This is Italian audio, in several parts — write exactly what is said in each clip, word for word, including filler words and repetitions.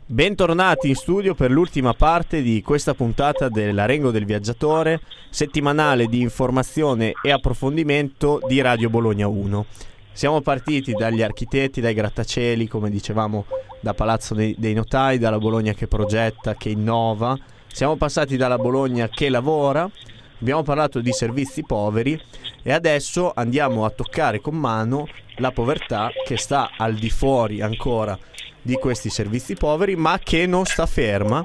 Bentornati in studio per l'ultima parte di questa puntata dell'Arengo del Viaggiatore, settimanale di informazione e approfondimento di Radio Bologna uno. Siamo partiti dagli architetti, dai grattacieli, come dicevamo, da Palazzo dei, dei Notai, dalla Bologna che progetta, che innova. Siamo passati dalla Bologna che lavora, abbiamo parlato di servizi poveri e adesso andiamo a toccare con mano la povertà che sta al di fuori ancora di questi servizi poveri, ma che non sta ferma.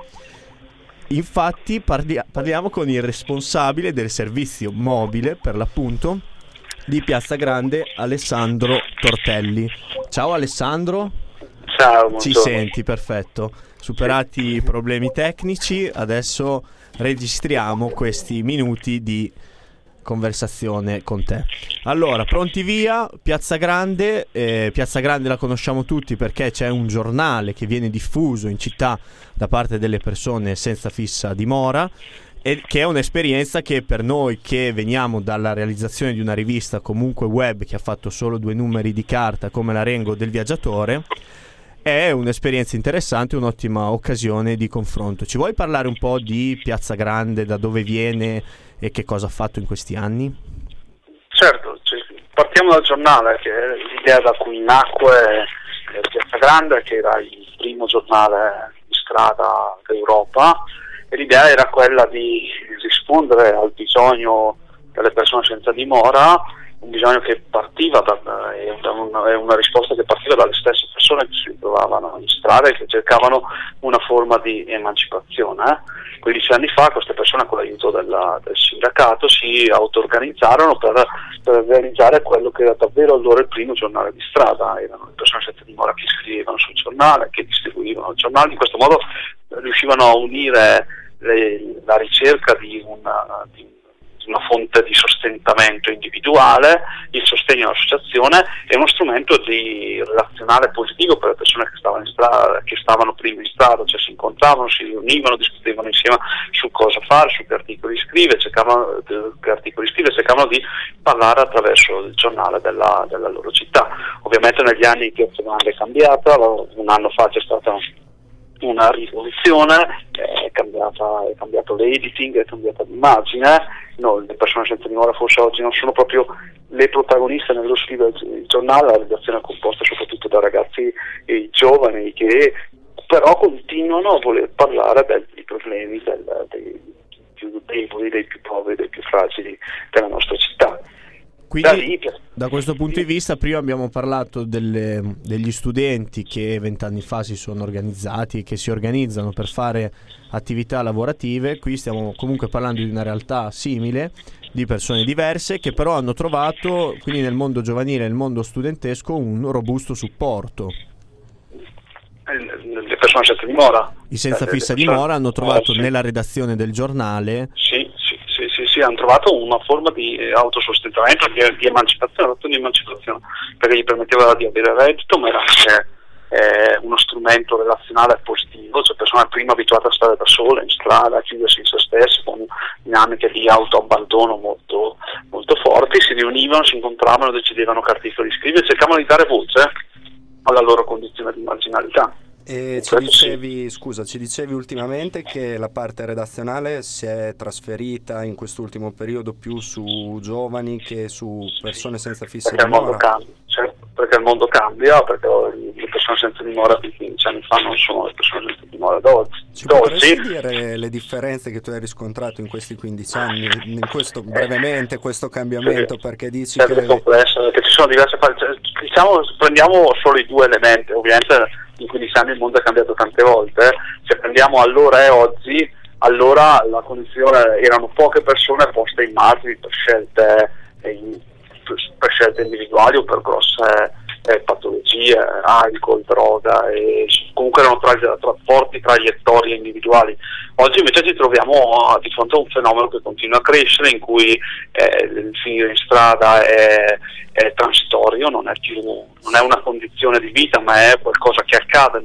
Infatti parli- parliamo con il responsabile del servizio mobile, per l'appunto, di Piazza Grande, Alessandro Tortelli. Ciao Alessandro. Ciao, buongiorno. Ci senti? Perfetto. Superati i problemi tecnici, adesso registriamo questi minuti di conversazione con te. Allora, pronti via, Piazza Grande. eh, Piazza Grande la conosciamo tutti perché c'è un giornale che viene diffuso in città da parte delle persone senza fissa dimora, e che è un'esperienza che per noi che veniamo dalla realizzazione di una rivista comunque web che ha fatto solo due numeri di carta come l'Arengo del Viaggiatore è un'esperienza interessante, un'ottima occasione di confronto. Ci vuoi parlare un po' di Piazza Grande, da dove viene e che cosa ha fatto in questi anni? Certo, partiamo dal giornale, che è l'idea da cui nacque Piazza Grande, che era il primo giornale di strada d'Europa, e l'idea era quella di rispondere al bisogno delle persone senza dimora, un bisogno che partiva da, è una, è una risposta che partiva dalle stesse persone che si trovavano in strada e che cercavano una forma di emancipazione. quindici anni fa queste persone, con l'aiuto della, del sindacato, si auto-organizzarono per, per realizzare quello che era davvero allora il primo giornale di strada. Erano le persone senza dimora che scrivevano sul giornale, che distribuivano il giornale. In questo modo riuscivano a unire le, la ricerca di una, di una fonte di sostentamento individuale, il sostegno all'associazione e uno strumento di relazionale positivo per le persone che stavano in strada, che stavano prima in strada, cioè si incontravano, si riunivano, discutevano insieme su cosa fare, su che articoli scrivere, cercavano, che articoli scrivere, cercavano di parlare attraverso il giornale della, della loro città. Ovviamente negli anni Piazza Grande è cambiata, un anno fa c'è stata una rivoluzione, è cambiata, è cambiato l'editing, è cambiata l'immagine. No, le persone senza dimora forse oggi non sono proprio le protagoniste nello scrivere il giornale. La redazione è composta soprattutto da ragazzi e giovani che però continuano a voler parlare dei problemi del, dei più deboli, dei più poveri, dei più fragili della nostra città. Quindi da, da questo punto di vista, prima abbiamo parlato delle, degli studenti che vent'anni fa si sono organizzati e che si organizzano per fare attività lavorative. Qui stiamo comunque parlando di una realtà simile, di persone diverse che però hanno trovato, quindi nel mondo giovanile, nel mondo studentesco, un robusto supporto. Le persone senza dimora, i senza fissa dimora hanno trovato nella redazione del giornale sì, sì, sì, sì, sì, hanno trovato una forma di autosostentamento, di, di emancipazione, di emancipazione, perché gli permetteva di avere reddito, ma era anche eh, uno strumento relazionale positivo, cioè persone prima abituate a stare da sole in strada, a chiudersi in se stesse, con dinamiche di autoabbandono molto, molto forti, si riunivano, si incontravano, decidevano che articoli scrivere, cercavano di dare voce alla loro condizione di marginalità. E ci dicevi, scusa, ci dicevi ultimamente che la parte redazionale si è trasferita in quest'ultimo periodo più su giovani che su persone senza fissa perché dimora. Il mondo cambia, cioè, perché il mondo cambia, perché le persone senza dimora di quindici anni fa non sono le persone senza dimora d'oggi. Ci potresti dire le differenze che tu hai riscontrato in questi quindici anni, in questo brevemente, questo cambiamento, sì, perché dici è che... È complesso, perché ci sono diverse parti, diciamo, prendiamo solo i due elementi, ovviamente in quindici anni il mondo è cambiato tante volte, se prendiamo allora e oggi, allora la condizione erano poche persone poste in margini per scelte, per scelte individuali o per grosse eh, patologie, alcol, droga, e comunque erano tra, tra forti traiettorie individuali. Oggi invece ci troviamo di fronte a un fenomeno che continua a crescere, in cui eh, il finire in strada è, è transitorio, non è più non è una condizione di vita, ma è qualcosa che accade nella propria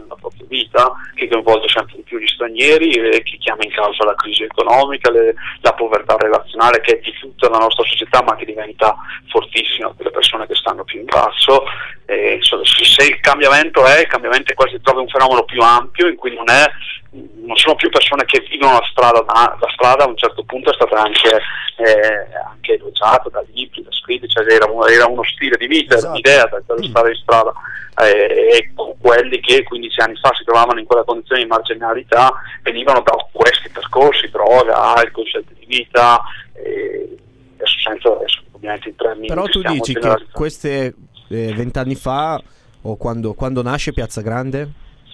di vita, che coinvolge sempre di più gli stranieri e che chiama in causa la crisi economica, le, la povertà relazionale che è diffusa nella nostra società ma che diventa fortissima per le persone che stanno più in basso. E se il cambiamento è, il cambiamento è quasi si trova un fenomeno più ampio in cui non è non sono più persone che vivono la strada, ma la strada a un certo punto è stata anche, eh, anche elogiata da libri, da scritti, cioè era, un, era uno stile di vita, esatto. Un'idea di stare in strada, eh, e quelli che quindici anni fa si trovavano in quella condizione di marginalità venivano da questi percorsi, droga, alcol, scelte di vita, eh, adesso senza adesso ovviamente in tre minuti. Però tu dici che queste eh, vent'anni fa o quando, quando nasce Piazza Grande?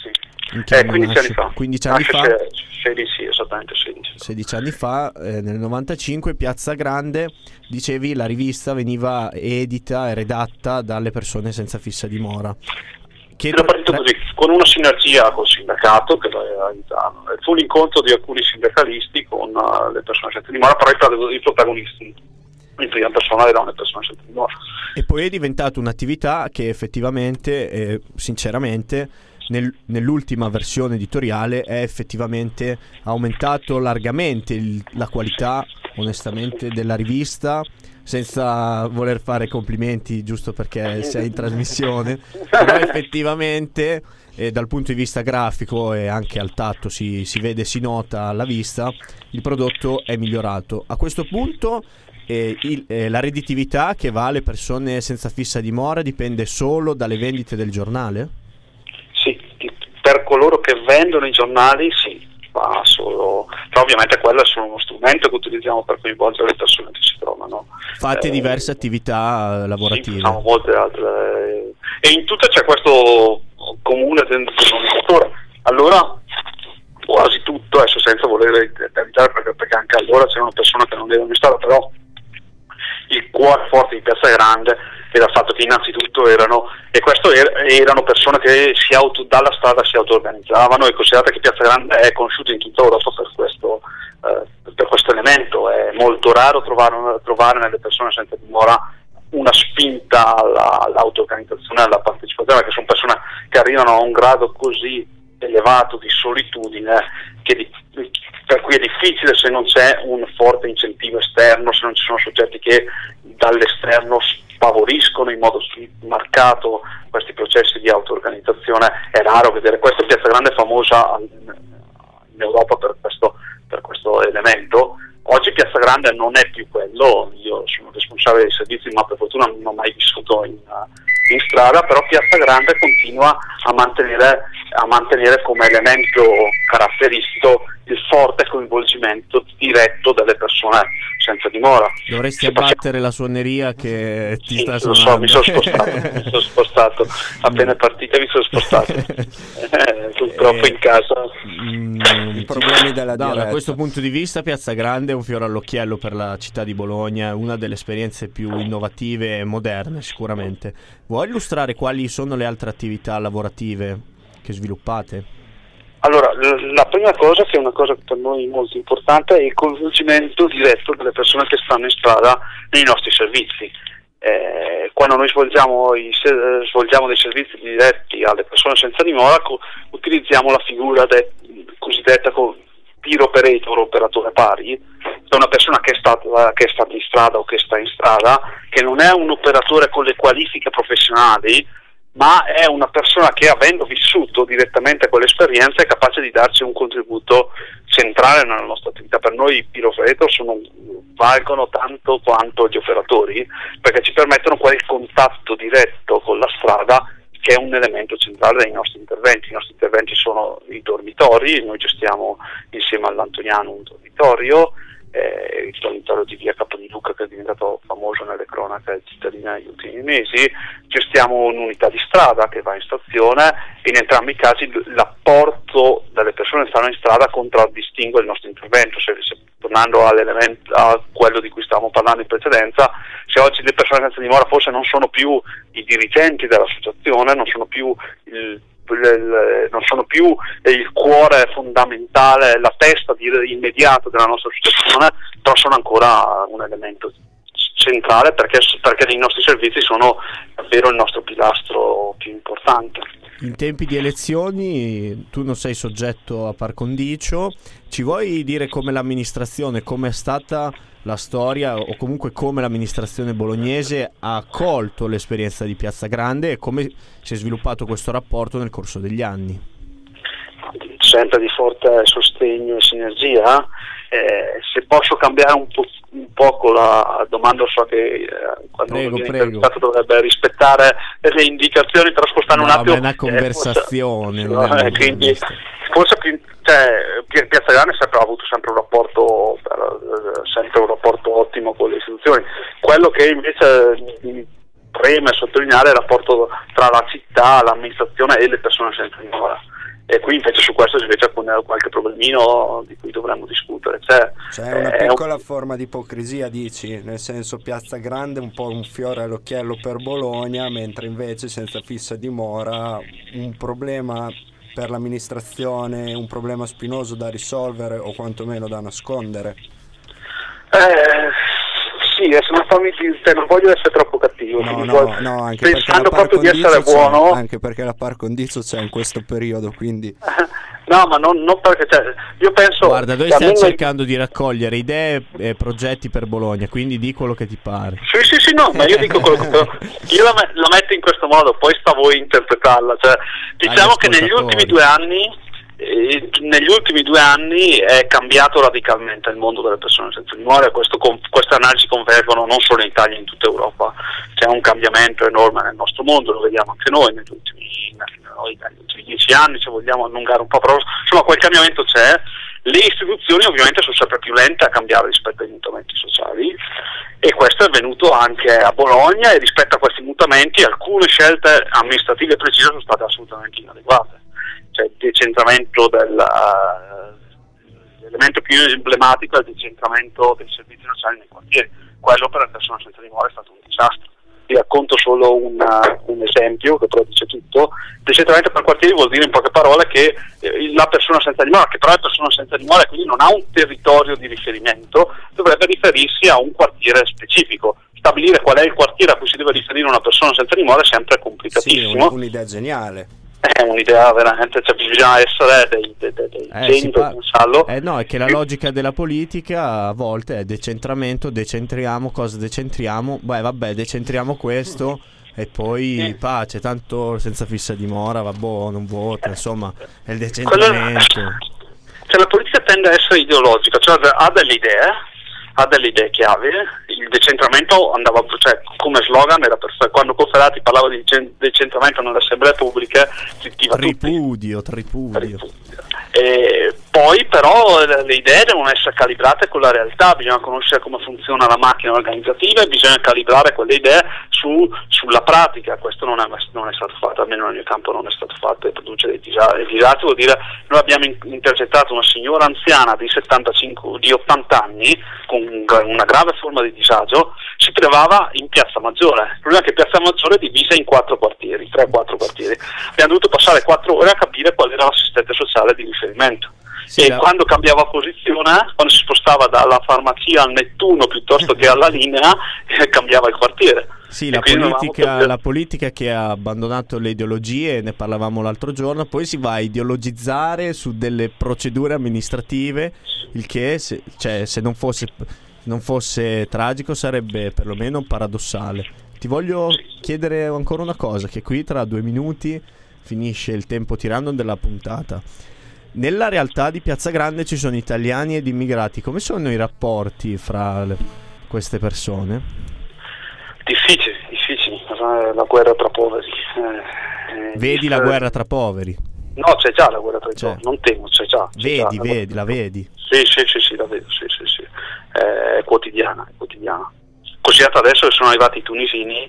Eh, quindici anni fa. quindici anni fa. sedici, esattamente sedici. sedici anni fa, eh, nel novantacinque, Piazza Grande, dicevi, la rivista veniva edita e redatta dalle persone senza fissa dimora. Che Era partito così, con una sinergia col sindacato che aiutava. Fu l'incontro di alcuni sindacalisti con uh, le persone senza dimora, però i protagonisti in prima persona erano le persone senza dimora. E poi è diventata un'attività che effettivamente, eh, sinceramente, Nel, nell'ultima versione editoriale è effettivamente aumentato largamente il, la qualità, onestamente, della rivista, senza voler fare complimenti giusto perché sei in trasmissione, però effettivamente eh, dal punto di vista grafico e anche al tatto si, si vede, si nota alla vista, il prodotto è migliorato. A questo punto eh, il, eh, la redditività che va alle persone senza fissa dimora dipende solo dalle vendite del giornale? Sì, per coloro che vendono i giornali sì, ma solo, però ovviamente quello è solo uno strumento che utilizziamo per coinvolgere le persone che si trovano. Fate eh, diverse attività lavorative. Sì, facciamo molte altre, e in tutte c'è questo comune denominatore. Allora quasi tutto, adesso senza voler evitare perché, perché anche allora c'erano persone che non erano in strada, però il cuore forte di Piazza Grande era il fatto che innanzitutto erano, e questo er, erano persone che si auto, dalla strada si auto-organizzavano, e considerate che Piazza Grande è conosciuta in tutta Europa per questo, eh, per questo elemento. È molto raro trovare, trovare nelle persone senza dimora una spinta alla, all'auto-organizzazione e alla partecipazione, perché sono persone che arrivano a un grado così elevato di solitudine che di, per cui è difficile se non c'è un forte incentivo esterno, se non ci sono soggetti che dall'esterno favoriscono in modo marcato questi processi di auto-organizzazione. È raro vedere questo. Piazza Grande è famosa in Europa per questo, per questo elemento. Oggi Piazza Grande non è più quello, io sono responsabile dei servizi ma per fortuna non ho mai vissuto in, in strada, però Piazza Grande continua a mantenere, a mantenere come elemento caratteristico il forte coinvolgimento diretto delle persone senza dimora. Dovresti abbattere la suoneria che ti sì, sta lo so, mi sono spostato, mi sono spostato, appena partita mi sono spostato, eh, purtroppo eh, in casa. Mm, I problemi della no, da questo punto di vista Piazza Grande è un fiore all'occhiello per la città di Bologna, è una delle esperienze più innovative e moderne sicuramente. Vuoi illustrare quali sono le altre attività lavorative che sviluppate? Allora, la prima cosa, che è una cosa per noi molto importante, è il coinvolgimento diretto delle persone che stanno in strada nei nostri servizi. Eh, quando noi svolgiamo, i, svolgiamo dei servizi diretti alle persone senza dimora, co- utilizziamo la figura de, cosiddetta co- peer operator, operatore pari, è una persona che è, stata, che è stata in strada o che sta in strada, che non è un operatore con le qualifiche professionali, ma è una persona che, avendo vissuto direttamente quell'esperienza, è capace di darci un contributo centrale nella nostra attività. Per noi i peer operator sono, valgono tanto quanto gli operatori, perché ci permettono quel contatto diretto con la strada, che è un elemento centrale dei nostri interventi. I nostri interventi sono i dormitori, noi gestiamo insieme all'Antoniano un dormitorio, Eh, il dormitorio di via Capodiluca, che è diventato famoso nelle cronache cittadine negli ultimi mesi. Gestiamo un'unità di strada che va in stazione, e in entrambi i casi l'apporto delle persone che stanno in strada contraddistingue il nostro intervento. Se, se, tornando all'elemento, a quello di cui stavamo parlando in precedenza, se oggi le persone senza dimora forse non sono più i dirigenti dell'associazione, non sono più il non sono più il cuore fondamentale, la testa immediata della nostra associazione, però sono ancora un elemento centrale perché, perché i nostri servizi sono davvero il nostro pilastro più importante. In tempi di elezioni tu non sei soggetto a par condicio, ci vuoi dire come l'amministrazione, come è stata la storia o comunque come l'amministrazione bolognese ha accolto l'esperienza di Piazza Grande e come si è sviluppato questo rapporto nel corso degli anni? Sempre di forte sostegno e sinergia. Eh, se posso cambiare un, po', un poco la domanda, so che eh, quando prego, viene prego. interessato dovrebbe rispettare le indicazioni, però spostare no, un attimo. Ma è una conversazione, eh, non forse, è una eh, quindi forse più, cioè, Piazza Grande sempre ha avuto sempre un rapporto per, sempre un rapporto ottimo con le istituzioni. Quello che invece mi preme sottolineare è il rapporto tra la città, l'amministrazione e le persone senza dimora. E qui invece su questo invece c'è qualche problemino di cui dovremmo discutere. C'è, C'è una eh, piccola un... forma di ipocrisia, dici, nel senso Piazza Grande è un po' un fiore all'occhiello per Bologna, mentre invece senza fissa dimora un problema per l'amministrazione, un problema spinoso da risolvere o quantomeno da nascondere. Eh, sì, non, fammi, cioè, non voglio essere troppo cattivo, no, no, voglio, no, anche pensando perché proprio di essere buono, anche perché la par condicio c'è in questo periodo, quindi no, ma non, non perché cioè, io penso. Guarda, noi stiamo cercando di raccogliere idee e progetti per Bologna, quindi di quello che ti pare. Sì, sì, sì, no, ma io dico quello che io la, la metto in questo modo, poi sta a voi interpretarla. Cioè, diciamo che negli ultimi due anni. E negli ultimi due anni è cambiato radicalmente il mondo delle persone senza dimora e questo, queste analisi convergono non solo in Italia, in tutta Europa. C'è un cambiamento enorme nel nostro mondo, lo vediamo anche noi negli ultimi, noi, negli ultimi dieci anni, se vogliamo allungare un po', però insomma quel cambiamento c'è. Le istituzioni ovviamente sono sempre più lente a cambiare rispetto ai mutamenti sociali e questo è avvenuto anche a Bologna e rispetto a questi mutamenti alcune scelte amministrative precise sono state assolutamente inadeguate. Cioè il decentramento del uh, l'elemento più emblematico è il decentramento dei servizi sociali nei quartieri. Quello per le persone senza dimora è stato un disastro. Vi racconto solo un, uh, un esempio che però dice tutto. Decentramento per quartieri vuol dire in poche parole che eh, la persona senza dimora, che però è persona senza dimora e quindi non ha un territorio di riferimento, dovrebbe riferirsi a un quartiere specifico. Stabilire qual è il quartiere a cui si deve riferire una persona senza dimora è sempre complicatissimo. Sì, un'idea geniale. È un'idea veramente, cioè bisogna essere dei, dei, dei, dei eh, geni per pensarlo. Eh no, è che la logica della politica a volte è decentramento, decentriamo, cosa decentriamo? Beh vabbè, decentriamo questo e poi eh. pace, tanto senza fissa dimora, vabbè, non vota, insomma, è il decentramento. Quello, cioè la politica tende a essere ideologica, cioè ha delle idee, ha delle idee chiave. Il decentramento andava, cioè come slogan era perfetto. Quando Cofferati parlava di decentramento nelle assemblee pubbliche sentiva tripudio, tutti. tripudio. tripudio. E poi però le idee devono essere calibrate con la realtà, bisogna conoscere come funziona la macchina organizzativa e bisogna calibrare quelle idee su, sulla pratica. Questo non è, non è stato fatto, almeno nel mio campo non è stato fatto, e produce dei disagi. Il disagio vuol dire noi abbiamo intercettato una signora anziana di settantacinque, di ottanta anni con una grave forma di disagio, si trovava in Piazza Maggiore. Il problema è che Piazza Maggiore è divisa in quattro quartieri, tre o quattro quartieri. Abbiamo dovuto passare quattro ore a capire qual era l'assistente sociale di riferimento. Sì, e la... quando cambiava posizione, quando si spostava dalla farmacia al Nettuno piuttosto che alla linea, eh, cambiava il quartiere. Sì, la politica, la politica che ha abbandonato le ideologie, ne parlavamo l'altro giorno, poi si va a ideologizzare su delle procedure amministrative, il che se, cioè, se non fosse, non fosse tragico sarebbe perlomeno paradossale. Ti voglio chiedere ancora una cosa, che qui tra due minuti finisce il tempo tiranno della puntata. Nella realtà di Piazza Grande ci sono italiani ed immigrati, come sono i rapporti fra le, queste persone? Difficili, difficili, la guerra tra poveri. Eh, vedi la guerra tra poveri? No, c'è già la guerra tra i poveri, non temo, c'è già. C'è vedi, già, vedi, la vedi? Sì, sì, sì, sì, la vedo, sì, sì, sì. Eh, è quotidiana, è quotidiana. Così adesso che sono arrivati i tunisini,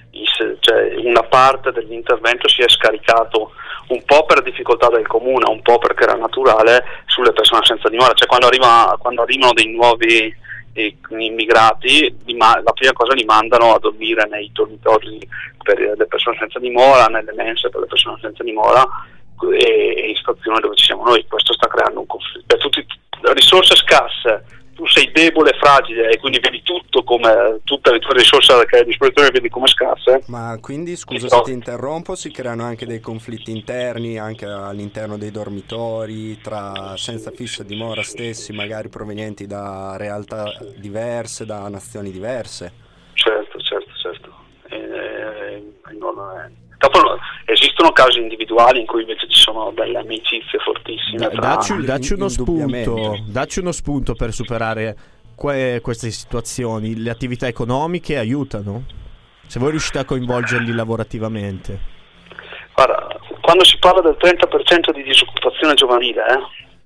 cioè una parte dell'intervento si è scaricato un po' per difficoltà del comune, un po' perché era naturale, sulle persone senza dimora. Cioè quando, arriva, quando arrivano dei nuovi eh, immigrati, la prima cosa li mandano a dormire nei dormitori per le persone senza dimora, nelle mense per le persone senza dimora e, e in stazione dove ci siamo noi. Questo sta creando un conflitto. Per tutti, risorse scarse, tu sei debole e fragile e quindi vedi tutto come tutte le tue risorse che hai a disposizione vedi come scarse. Ma quindi, scusa Però, se ti interrompo, si creano anche dei conflitti interni anche all'interno dei dormitori tra senza fissa dimora stessi, magari provenienti da realtà diverse, da nazioni diverse? certo certo certo eh, non è... Dopo no, esistono casi individuali in cui invece ci sono delle amicizie fortissime. Da, tra... dacci, dacci uno Indubbiamente. spunto, dacci uno spunto per superare que- queste situazioni. Le attività economiche aiutano? Se voi riuscite a coinvolgerli lavorativamente. Guarda, quando si parla del trenta per cento di disoccupazione giovanile, eh,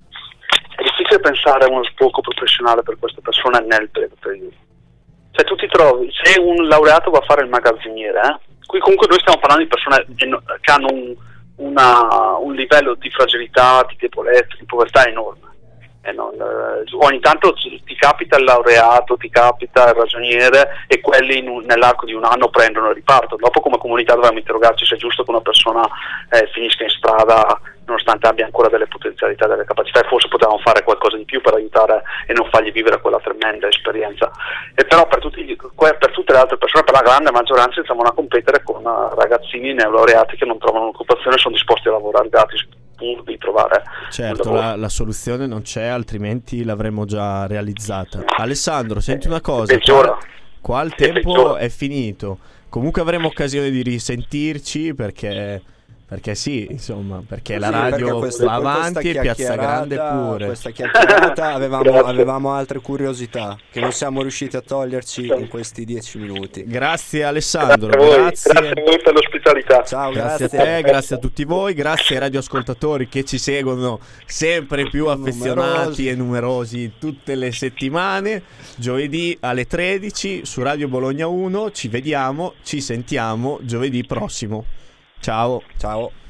è difficile pensare a uno sbocco professionale per queste persone nel breve periodo. Cioè tu ti trovi, se un laureato va a fare il magazziniere, eh, qui comunque noi stiamo parlando di persone che hanno un, una, un livello di fragilità, di debolezza, di povertà enorme. E non, eh, ogni tanto ti capita il laureato, ti capita il ragioniere e quelli in un, nell'arco di un anno prendono il riparto. Dopo come comunità dobbiamo interrogarci se è giusto che una persona eh, finisca in strada nonostante abbia ancora delle potenzialità, delle capacità, e forse potevamo fare qualcosa di più per aiutare e non fargli vivere quella tremenda esperienza. E però per, tutti, per tutte le altre persone, per la grande maggioranza, iniziamo a competere con ragazzini neolaureati che non trovano un'occupazione e sono disposti a lavorare gratis pur di trovare certo la, la soluzione non c'è, altrimenti l'avremmo già realizzata. Alessandro, senti una cosa, qua, qua il tempo è finito, comunque avremo occasione di risentirci perché perché sì, insomma, perché sì, la radio questa, va avanti e Piazza Grande pure. Questa chiacchierata avevamo, avevamo altre curiosità che non siamo riusciti a toglierci in questi dieci minuti. Grazie Alessandro, grazie a voi, grazie. grazie a voi per l'ospitalità. Ciao, grazie, grazie a te, grazie a tutti voi, grazie ai radioascoltatori che ci seguono sempre più affezionati numerosi. e numerosi tutte le settimane. Giovedì alle tredici su Radio Bologna uno, ci vediamo, ci sentiamo giovedì prossimo. Ciao. Ciao.